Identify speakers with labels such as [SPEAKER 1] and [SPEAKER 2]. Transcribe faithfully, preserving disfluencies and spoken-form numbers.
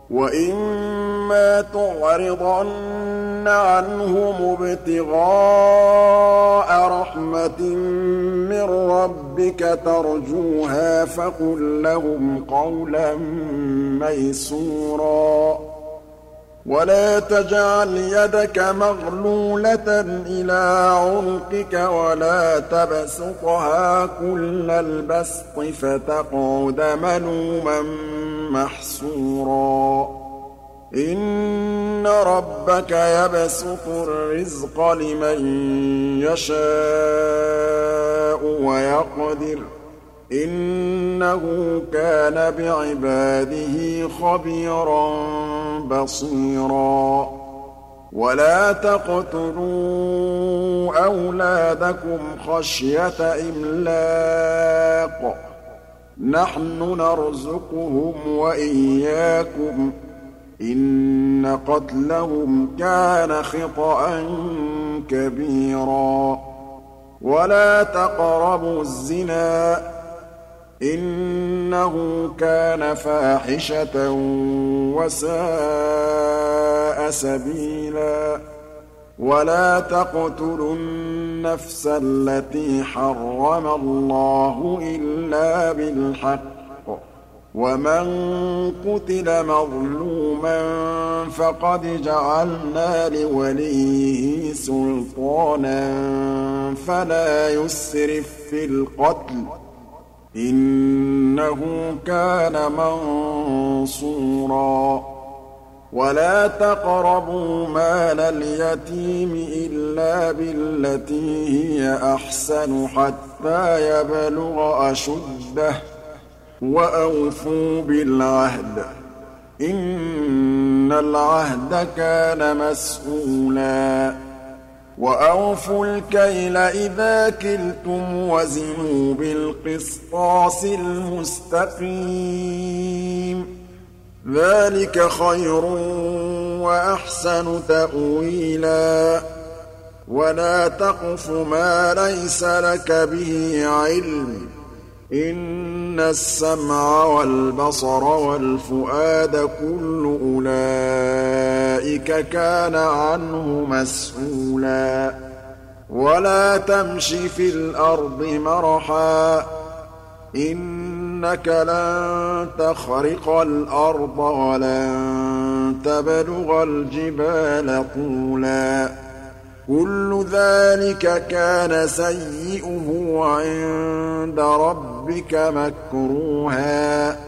[SPEAKER 1] وَإِمَّا تُعْرِضَنَّ عَنْهُمُ ابْتِغَاءَ رَحْمَةٍ مِّن رَّبِّكَ تَرْجُوهَا فَقُل لَّهُمْ قَوْلًا مَّيْسُورًا وَلَا تَجْعَلْ يَدَكَ مَغْلُولَةً إِلَىٰ عُنُقِكَ وَلَا تَبْسُطْهَا كُلَّ الْبَسْطِ فَتَقْعُدَ مَلُومًا مَّحْسُورًا إِنَّ رَبَّكَ يَبْسُطُ الرِّزْقَ لِمَن يَشَاءُ وَيَقْدِرُ إِنَّهُ كَانَ بِعِبَادِهِ خَبِيرًا بَصِيرًا وَلَا تَقْتُلُوا أَوْلَادَكُمْ خَشْيَةَ إِمْلَاقٍ ۖ نَّحْنُ نَرْزُقُهُمْ وَإِيَّاكُمْ ۚ إِنَّ قَتْلَهُمْ كَانَ خِطْئًا كَبِيرًا وَلَا تَقْرَبُوا الزِّنَا ۖ إِنَّهُ كَانَ فَاحِشَةً وَسَاءَ سَبِيلًا وَلَا تَقْتُلُوا النَّفْسَ الَّتِي حَرَّمَ اللَّهُ إِلَّا بِالْحَقِّ ۚ وَمَن قُتِلَ مَظْلُومًا فَقَدْ جَعَلْنَا لِوَلِيِّهِ سُلْطَانًا فَلَا يُسْرِف فِّي الْقَتْلِ ۖ إِنَّهُ كَانَ مَنصُورًا وَلَا تَقْرَبُوا مَالَ الْيَتِيمِ إِلَّا بِالَّتِي هِيَ أَحْسَنُ حَتَّىٰ يَبْلُغَ أَشُدَّهُ ۖ وَأَوْفُوا بِالْعَهْدِ ۖ إِنَّ الْعَهْدَ كَانَ مَسْئُولًا وَأَوْفُوا الْكَيْلَ إِذَا كِلْتُمْ وَزِنُوا بِالْقِسْطَاسِ الْمُسْتَقِيمِ ۚ ذَٰلِكَ خَيْرٌ وَأَحْسَنُ تَأْوِيلًا وَلَا تَقْفُ مَا لَيْسَ لَكَ بِهِ عِلْمٌ ۚ إِنَّ السَّمْعَ وَالْبَصَرَ وَالْفُؤَادَ كُلُّ أُولَٰئِكَ كَانَ عَنْهُ مَسْئُولًا وَلَا تَمْشِ فِي الْأَرْضِ مَرَحًا ۖ إِنَّكَ لَن تَخْرِقَ الْأَرْضَ وَلَن تَبْلُغَ الْجِبَالَ طُولًا كُلُّ ذَٰلِكَ كَانَ سَيِّئُهُ عِندَ رَبِّكَ مَكْرُوهًا